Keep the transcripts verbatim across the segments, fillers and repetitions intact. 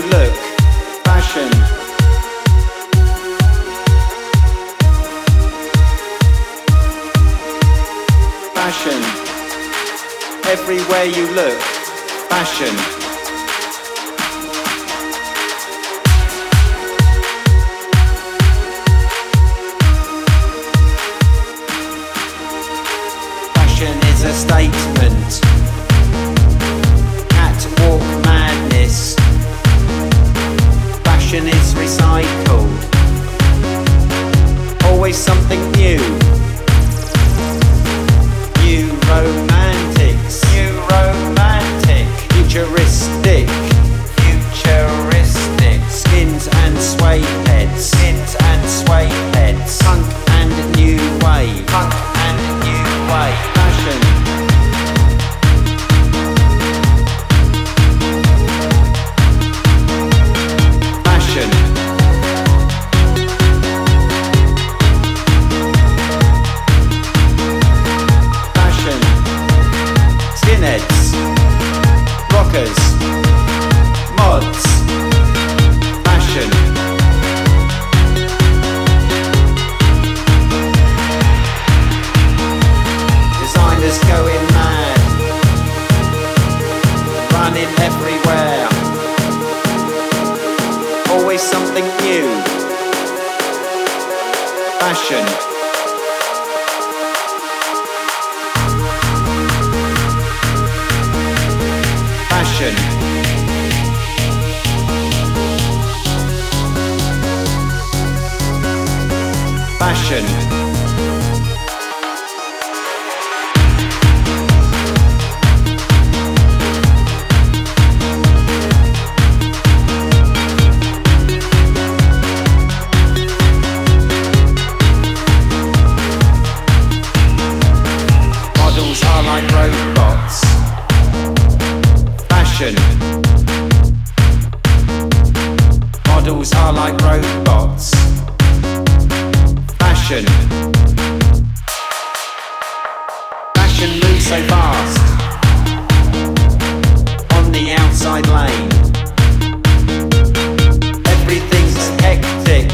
look, fashion. Fashion. Everywhere you look, fashion. Fashion is a statement. Catwalk madness. Fashion is recycled. Always something new. New romantics. New romantic. Futuristic. Futuristic. Skins and sway heads. Skins and sway heads. Punk and new wave. Punk and new wave. Fashion. Fashion. Fashion. Skinheads. Rockers. Mods. Fashion. Designers going mad. Running everywhere. Always something new. Fashion. Fashion. Fashion. Models are like robots. Fashion. Models are like robots. Fashion. Fashion moves so fast. On the outside lane. Everything's hectic.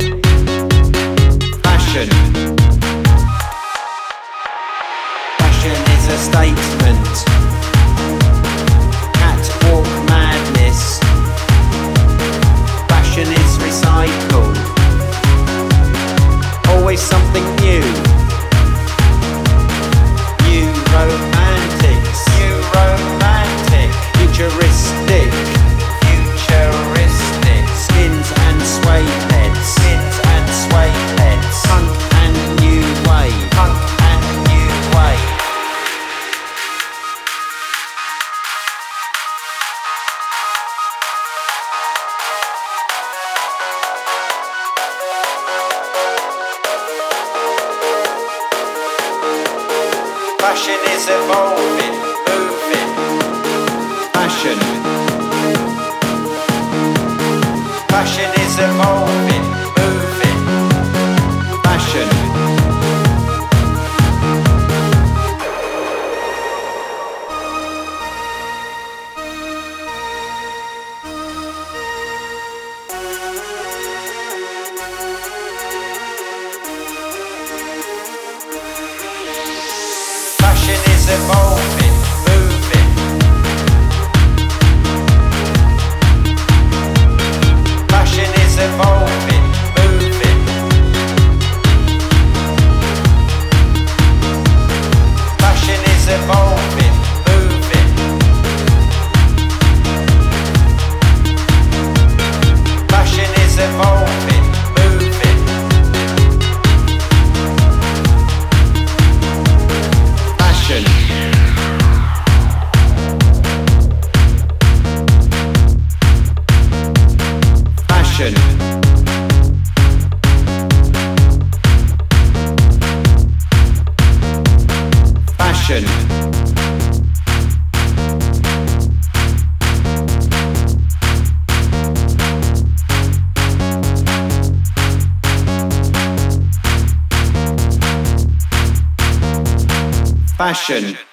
Fashion. Fashion is a statement. Catwalk madness. Fashion is recycled. Always something new. New romantics. New romantic. Futuristic. Futuristic. Skins and sway heads. Skins and sway heads. Punk and new wave. Punk and new wave. Fashion is evolving, moving. Fashion. Fashion is evolving, moving. Fashion. Fashion is evolving, moving. Fashion is evolving, moving. Fashion is evolving, moving. Fashion is evolving, moving. Fashion. Fashion. Fashion. Fashion.